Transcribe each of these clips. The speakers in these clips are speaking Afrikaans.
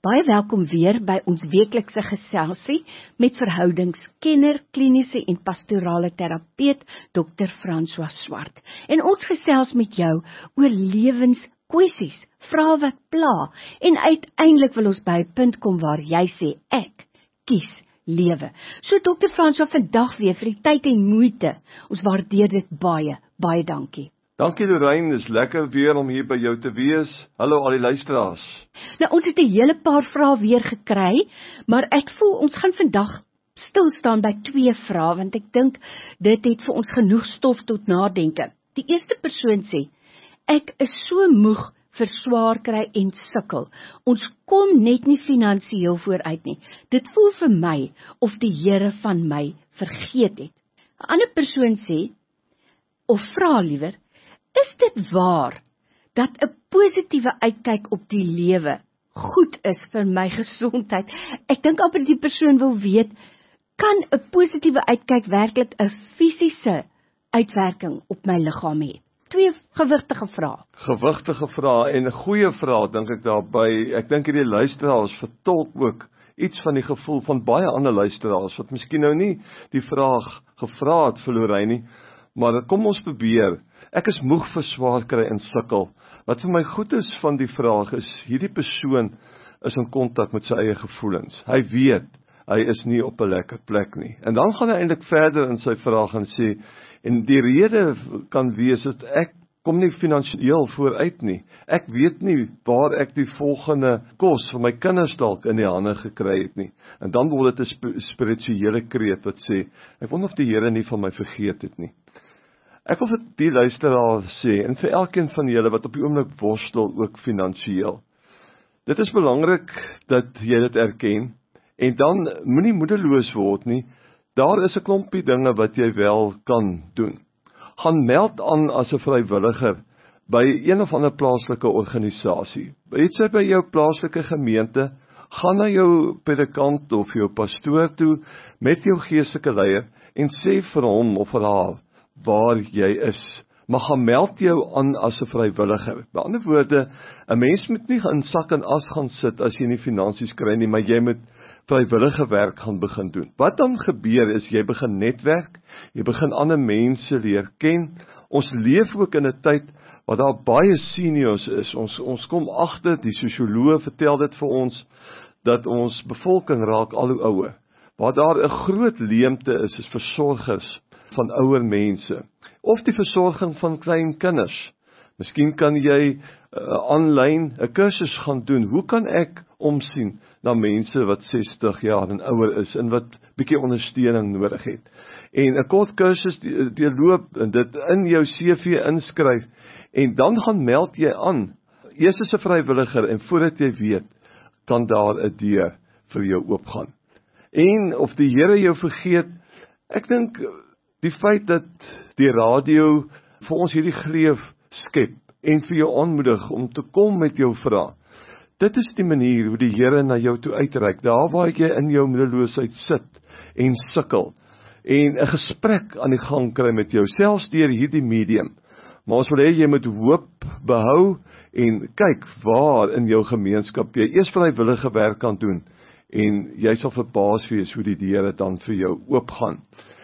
Baie welkom weer by ons weeklikse geselsie met verhoudingskenner, kliniese en pastorale terapeut Dr. François Swart. En ons gesels met jou oor lewenskwessies, vrae wat pla en uiteindelik wil ons by 'n punt kom waar jy sê ek kies lewe. So Dr. François, vandag weer vir die tyd en moeite. Ons waardeer dit baie, baie dankie. Dankie Lorraine, dis lekker weer om hier by jou te wees. Hallo al die luisteraars. Nou, ons het 'n hele paar vrae weer gekry, maar ek voel ons gaan vandag stil staan by 2 vrae, want ek dink dit het vir ons genoeg stof tot nadenke. Die eerste persoon sê, ek is so moeg vir swaar kry en sukkel. Ons kom net nie finansiëel vooruit nie. Dit voel vir my of die Here van my vergeet het. 'n Ander persoon sê, of vra liewer, is dit waar dat 'n positiewe uitkyk op die lewe goed is vir my gesondheid? Ek dink amper die persoon wil weet, kan 'n positiewe uitkyk werklik 'n fisiese uitwerking op my liggaam hê? 2 gewigtige vrae. Gewigtige vrae en 'n goeie vraag dink ek daarby. Ek dink hierdie luisteraars vertolk ook iets van die gevoel van baie ander luisteraars wat miskien nou nie die vraag gevra het vir Lorraine nie, maar kom ons probeer. Ek is moeg vir swaar kry en sukkel. Wat vir my goed is van die vraag is, hierdie persoon is in kontak met sy eie gevoelens. Hy weet, hy is nie op 'n lekker plek nie. En dan gaan hy eintlik verder in sy vraag en sê, en die rede kan wees dat ek kom nie finansiëel vooruit nie. Ek weet nie waar ek die volgende kos vir my kinders dalk in die hande gekry het nie. En dan word dit 'n spirituele kreet wat sê, ek wonder of die Here nie van my vergeet het nie. Ek wil vir die luisteraar sê, en vir elkeen van julle wat op die oomblik worstel ook finansiëel. Dit is belangrik dat jy dit erken, en dan moenie moedeloos word nie. Daar is 'n klompie dinge wat jy wel kan doen. Gaan meld aan as 'n vrywilliger by een of ander plaaslike organisasie. Iets by jou plaaslike gemeente, gaan na jou predikant of jou pastoor toe met jou geestelike leier en sê vir hom of vir haar waar jy is. Maar gaan meld jou aan as 'n vrywilliger. Met ander woorde, 'n mens moet nie in sak en as gaan sit as jy nie finansies kry nie, maar jy moet vrywillige werk gaan begin doen. Wat dan gebeur is, jy begin netwerk, jy begin ander mense leer ken. Ons leef ook in 'n tyd waar daar baie seniors is. Ons kom agter, die sosioloog vertel dit vir ons, dat ons bevolking raak al hoe ouer. Waar daar 'n groot leemte is versorgers van ouer mense, of die versorging van klein kinders. Miskien kan jy aanlyn 'n kursus gaan doen. Hoe kan ek omsien na mense wat 60 jaar en ouer is en wat bietjie ondersteuning nodig het? En 'n kort kursus deurloop en dit in jou CV inskryf en dan gaan meld jy aan. Eers as 'n vrywilliger en voordat jy weet, kan daar 'n deur vir jou oopgaan. En of die Here jou vergeet, ek dink die feit dat die radio vir ons hierdie gleuf skep en vir jou aanmoedig om te kom met jou vrae. Dit is die manier hoe die Here na jou toe uitreik, daar waar jy in jou moedeloosheid sit en sukkel en 'n gesprek aan die gang kry met jou, selfs deur hierdie medium. Maar ons wil hê jy moet hoop behou en kyk waar in jou gemeenskap jy eers vrywillige werk kan doen en jy sal verbaas wees hoe die deure dan vir jou oopgaan.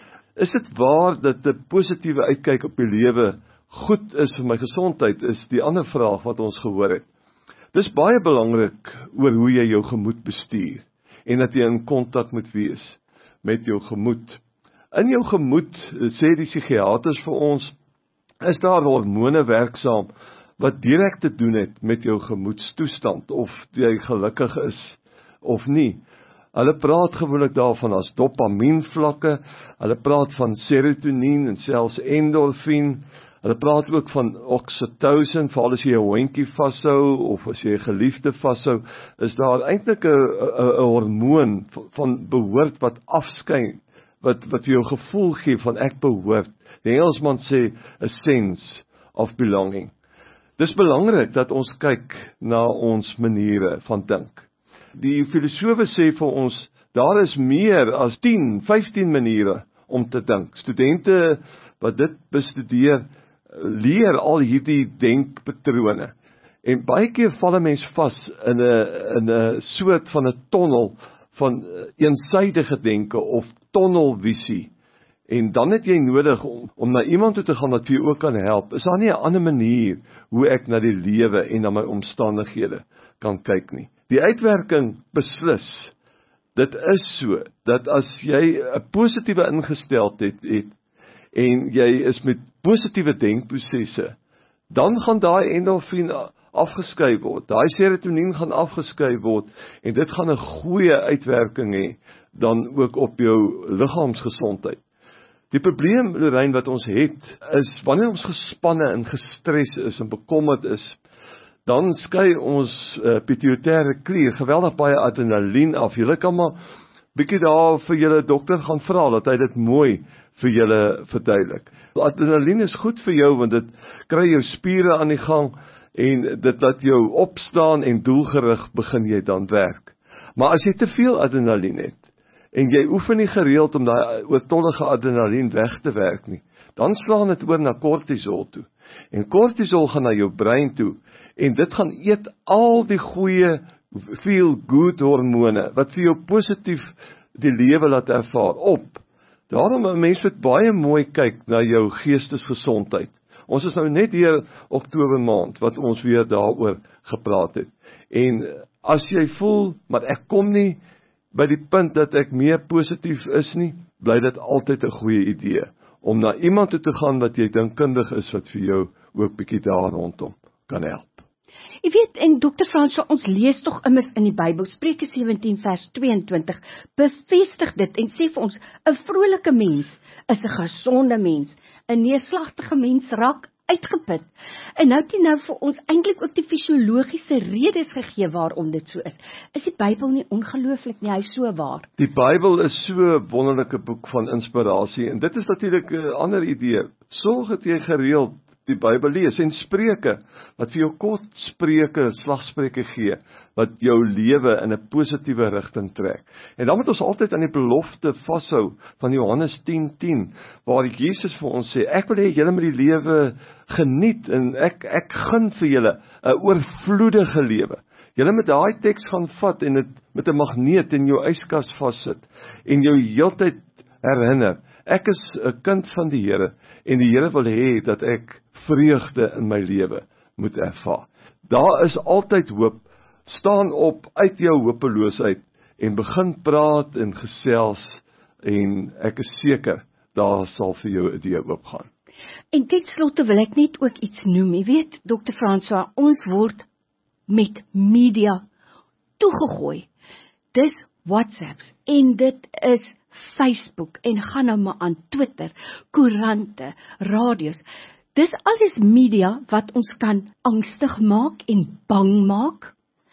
Is dit waar dat 'n positiewe uitkyk op die lewe goed is vir my gesondheid, is die ander vraag wat ons gehoor het. Dis baie belangrik oor hoe jy jou gemoed bestuur en dat jy in kontak moet wees met jou gemoed. In jou gemoed, sê die psigiaters vir ons, is daar hormone werksaam wat direk te doen het met jou gemoedstoestand, of jy gelukkig is of nie. Hulle praat gewoonlik daarvan as dopamienvlakke, hulle praat van serotonien en selfs endorfien, hulle praat ook van oxytocin, veral as jy 'n hondjie vashou of as jy 'n geliefde vashou, is daar eintlik 'n hormoon van behoort wat afskyn, wat vir jou gevoel gee van ek behoort. Die Engelsman sê a sense of belonging. Dis belangrik dat ons kyk na ons maniere van dink. Die filosofe sê vir ons, daar is meer as 10, 15 maniere om te dink. Studente wat dit bestudeer, leer al hierdie denkpatrone. En baie keer val 'n mens vas in 'n soort van 'n tonnel van eensydige denke of tonnelvisie. En dan het jy nodig om na iemand toe te gaan wat vir jou ook kan help. Is daar nie 'n ander manier hoe ek na die lewe en na my omstandighede kan kyk nie? Die uitwerking beslis. Dit is so, dat as jy 'n positiewe ingesteldheid het en jy is met positiewe denkprosesse, dan gaan daai endorfien afgeskei word. Daai serotonien gaan afgeskei word en dit gaan 'n goeie uitwerking hê dan ook op jou liggaamsgesondheid. Die probleem, Lorraine, wat ons het, is wanneer ons gespanne en gestres is en bekommerd is, dan skei ons pituitêre klier geweldig baie adrenalien af. Julle kan maar bietjie daar vir julle dokter gaan vra, dat hy dit mooi vir julle verduidelik. Adrenalien is goed vir jou, want dit kry jou spiere aan die gang, en dit laat jou opstaan en doelgerig begin jy dan werk. Maar as jy te veel adrenalien het, en jy oefen nie gereeld om daai oortollige adrenalien weg te werk nie, dan slaan dit oor na kortisol toe. En kortisol gaan na jou brein toe, en dit gaan eet al die goeie feel-good hormone, wat vir jou positief die lewe laat ervaar, op. Daarom 'n mens moet baie mooi kyk na jou geestesgesondheid. Ons is nou net hier Oktober maand, wat ons weer daaroor gepraat het. En as jy voel, maar ek kom nie by die punt dat ek meer positief is nie, bly dit altyd 'n goeie idee, om na iemand toe te gaan wat jy dinkkundig is, wat vir jou ook bietjie daar rondom kan help. Jy weet, en Dr. Franswa, ons lees tog immers in die Bybel, Spreuke 17 vers 22, bevestig dit en sê vir ons, 'n vrolike mens is 'n gesonde mens, 'n neerslagtige mens raak uitgeput. En nou het jy nou vir ons eintlik ook die fisiologiese redes gegee waarom dit so is. Is die Bybel nie ongelooflik nie, hy is so waar? Die Bybel is so 'n wonderlike boek van inspirasie, en dit is natuurlik 'n ander idee. Sorg dat jy gereeld die Bybel lees, en Spreuke, wat vir jou kort spreuke, slagspreuke gee, wat jou lewe in 'n positiewe rigting trek. En dan moet ons altyd aan die belofte vashou van Johannes 10:10, waar Jesus vir ons sê, ek wil hê julle moet die lewe geniet, en ek gun vir julle 'n oorvloedige lewe. Julle moet daai teks gaan vat en dit met 'n magneet in jou yskas vassit, en jou heeltyd herinner, ek is 'n kind van die Here, en die Here wil hê dat ek vreugde in my lewe moet ervaar. Daar is altyd hoop. Staan op uit jou hopeloosheid en begin praat en gesels, en ek is seker, daar sal vir jou 'n idee oopgaan. En ten slotte wil ek net ook iets noem. Jy weet, Dr. Franswa, ons word met media toegegooi. Dis WhatsApps, en dit is Facebook, en gaan nou maar aan Twitter, koerante, radio's. Dis alles media wat ons kan angstig maak en bang maak.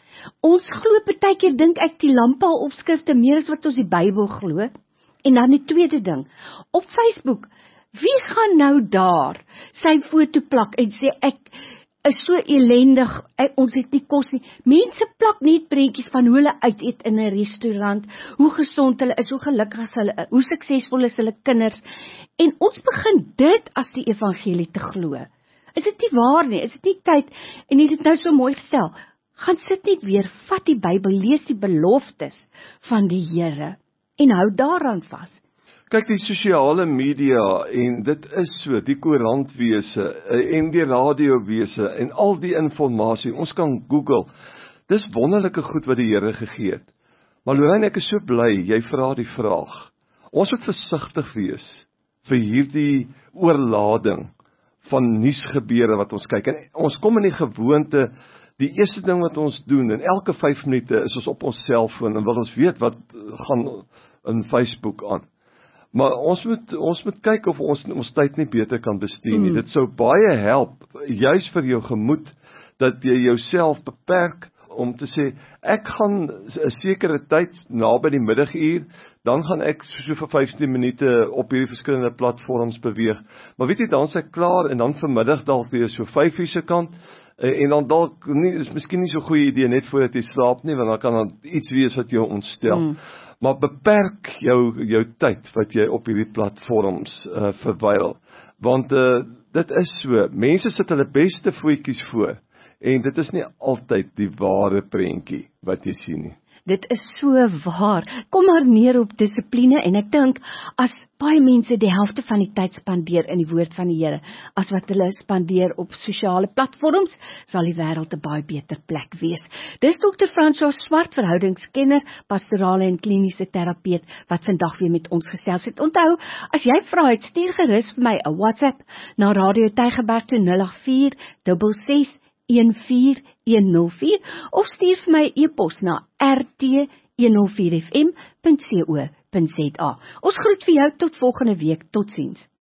Ons glo partykeer, dink ek, die landbouopskrifte meer as wat ons die Bybel glo. En dan die tweede ding, op Facebook, wie gaan nou daar sy foto plak en sê, ek is so elendig, ons het nie kos nie. Mense plak net prentjies van hoe hulle uit eet in 'n restaurant, hoe gesond hulle is, hoe gelukkig hulle is, hoe suksesvol is hulle kinders. En ons begin dit as die evangelie te glo. Is dit nie waar nie? Is dit nie tyd? En jy het dit nou so mooi gestel. Gaan sit net weer, vat die Bybel, lees die beloftes van die Here en hou daaraan vas. Kyk, die sosiale media, en dit is so, die koerantwese en die radiowese en al die inligting, ons kan Google. Dis wonderlike goed wat die Here gegee het. Maar Lorraine, ek is so bly, jy vra die vraag. Ons moet versigtig wees vir hierdie oorlading van nuusgebeure wat ons kyk. En ons kom in die gewoonte, die eerste ding wat ons doen, en elke 5 minute is ons op ons selfoon, en wil ons weet wat gaan in Facebook aan. Maar ons moet kyk of ons tyd nie beter kan bestuur nie. Dit sou baie help, juis vir jou gemoed, dat jy jouself beperk om te sê, ek gaan 'n sekere tyd, na by die middaguur, dan gaan ek so vir 15 minute op hierdie verskillende platforms beweeg. Maar weet jy, dan is ek klaar, en dan vanmiddag dalk weer so 5 uur se kant, en dan dalk nie, is miskien nie so goeie idee net voordat jy slaap nie, want dan kan dan iets wees wat jou ontstel. Maar beperk jou tyd wat jy op hierdie platforms verwyl, want dit is so, mense sit hulle beste voetjies voor, En dit is nie altyd die ware prentjie wat jy sien nie. Dit is so waar. Kom maar neer op dissipline en ek dink, as baie mense die helfte van die tyd spandeer in die woord van die Here, as wat hulle spandeer op sosiale platforms, sal die wêreld 'n baie beter plek wees. Dis Dr. François Swart, verhoudingskenner, pastorale en kliniese terapeut, wat vandag weer met ons gesels het. Onthou, as jy vra het, stuur gerus vir my 'n WhatsApp na Radio Tygerberg toe 084 66 14104 of stuur vir my e-pos na rt104fm.co.za. Ons groet vir jou tot volgende week. Totsiens.